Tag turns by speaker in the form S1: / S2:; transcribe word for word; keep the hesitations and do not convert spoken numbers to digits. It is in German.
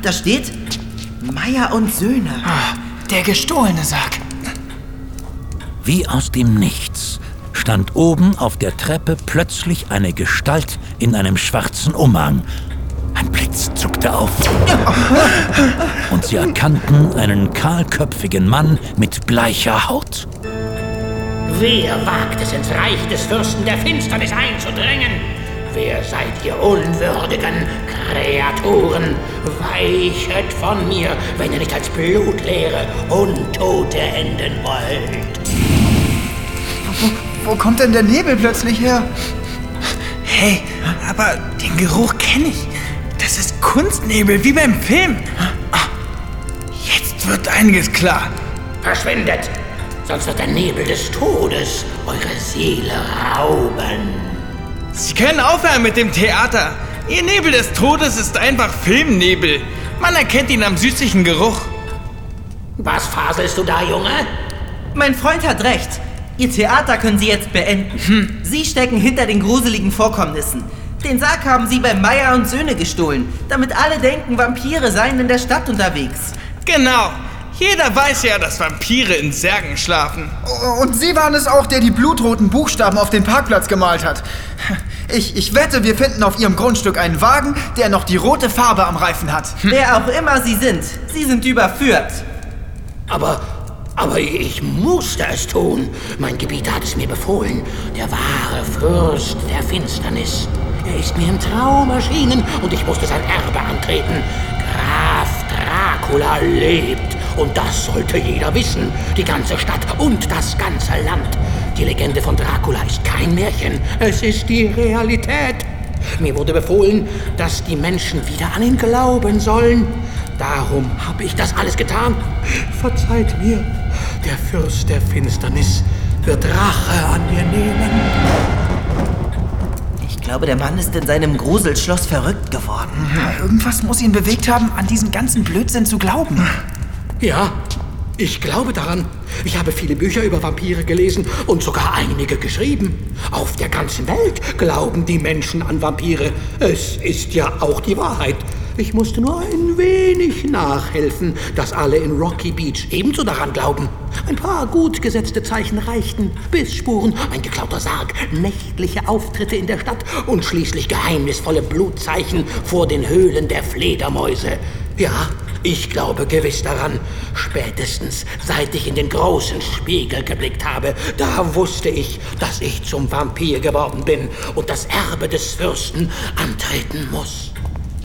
S1: da steht Meier und Söhne.
S2: Ah, der gestohlene Sarg.
S3: Wie aus dem Nichts stand oben auf der Treppe plötzlich eine Gestalt in einem schwarzen Umhang. Ein Blitz zuckte auf und sie erkannten einen kahlköpfigen Mann mit bleicher Haut.
S4: Wer wagt es, ins Reich des Fürsten der Finsternis einzudringen? Wer seid ihr unwürdigen Kreaturen? Weichet von mir, wenn ihr nicht als blutleere Untote enden wollt.
S5: Wo, wo kommt denn der Nebel plötzlich her?
S2: Hey, aber den Geruch kenne ich. Das ist Kunstnebel, wie beim Film. Jetzt wird einiges klar.
S4: Verschwindet, sonst wird der Nebel des Todes eure Seele rauben.
S2: Sie können aufhören mit dem Theater. Ihr Nebel des Todes ist einfach Filmnebel. Man erkennt ihn am süßlichen Geruch.
S4: Was faselst du da, Junge?
S1: Mein Freund hat recht. Ihr Theater können Sie jetzt beenden. Hm. Sie stecken hinter den gruseligen Vorkommnissen. Den Sarg haben Sie bei Meier und Söhne gestohlen, damit alle denken, Vampire seien in der Stadt unterwegs.
S2: Genau. Jeder weiß ja, dass Vampire in Särgen schlafen.
S5: Und Sie waren es auch, der die blutroten Buchstaben auf den Parkplatz gemalt hat. Ich, ich wette, wir finden auf Ihrem Grundstück einen Wagen, der noch die rote Farbe am Reifen hat.
S1: Hm. Wer auch immer Sie sind, Sie sind überführt.
S4: Aber, aber ich musste es tun. Mein Gebieter hat es mir befohlen. Der wahre Fürst der Finsternis. Er ist mir im Traum erschienen und ich musste sein Erbe antreten. Graf Dracula lebt. Und das sollte jeder wissen. Die ganze Stadt und das ganze Land. Die Legende von Dracula ist kein Märchen. Es ist die Realität. Mir wurde befohlen, dass die Menschen wieder an ihn glauben sollen. Darum habe ich das alles getan. Verzeiht mir. Der Fürst der Finsternis wird Rache an mir nehmen.
S1: Ich glaube, der Mann ist in seinem Gruselschloss verrückt geworden.
S5: Ja, irgendwas muss ihn bewegt haben, an diesen ganzen Blödsinn zu glauben.
S4: Ja, ich glaube daran. Ich habe viele Bücher über Vampire gelesen und sogar einige geschrieben. Auf der ganzen Welt glauben die Menschen an Vampire. Es ist ja auch die Wahrheit. Ich musste nur ein wenig nachhelfen, dass alle in Rocky Beach ebenso daran glauben. Ein paar gut gesetzte Zeichen reichten. Bissspuren, ein geklauter Sarg, nächtliche Auftritte in der Stadt und schließlich geheimnisvolle Blutzeichen vor den Höhlen der Fledermäuse. Ja, ich glaube gewiss daran. Spätestens seit ich in den großen Spiegel geblickt habe, da wusste ich, dass ich zum Vampir geworden bin und das Erbe des Fürsten antreten muss.